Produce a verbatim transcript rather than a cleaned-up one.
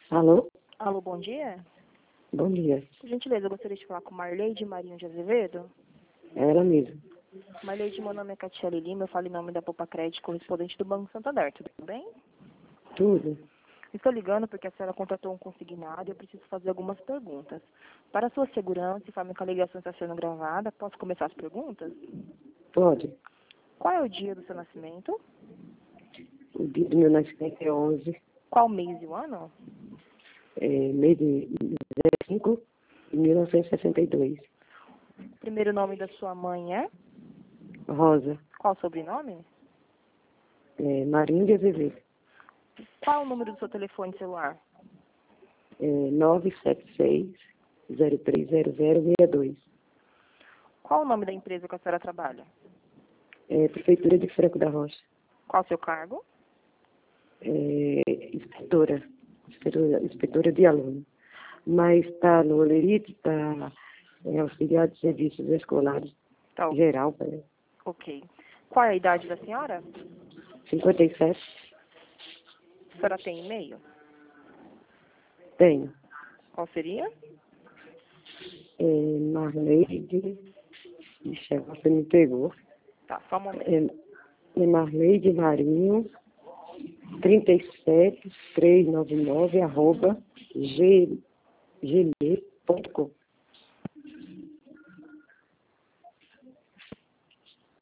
Alô? Alô, bom dia. Bom dia. Por gentileza, eu gostaria de falar com Marleide Marinho de Azevedo. É ela mesmo. Marleide, meu nome é Catiele Lima, eu falo em nome da Poupa Crédito, correspondente do Banco Santander, tudo bem? Tudo? Estou ligando porque a senhora contratou um consignado e eu preciso fazer algumas perguntas. Para sua segurança e forma que a ligação está sendo gravada, posso começar as perguntas? Pode. Qual é o dia do seu nascimento? O dia do meu nascimento é onze, Qual mês e o ano? é, mês de cinco de mil novecentos e sessenta e dois. O primeiro nome da sua mãe é? Rosa, Qual o sobrenome? é, Marinho de Azevedo. Qual o número do seu telefone celular? É, nove sete seis, zero três zero zero seis dois. Qual o nome da empresa que a senhora trabalha? É, Prefeitura de Franco da Rocha. Qual o seu cargo? É, inspetora, inspetora, inspetora de aluno. Mas está no Olerite, está é, auxiliar de serviços escolares Tá, geral, parece. ok. Qual é a idade da senhora? cinquenta e sete. A senhora tem e-mail? Tenho. Qual seria? É, Marleide, ixi, agora você me pegou. Tá, só um momento. É, é Marleide Marinho, trinta e sete, trezentos e noventa e nove, arroba, gmail ponto com.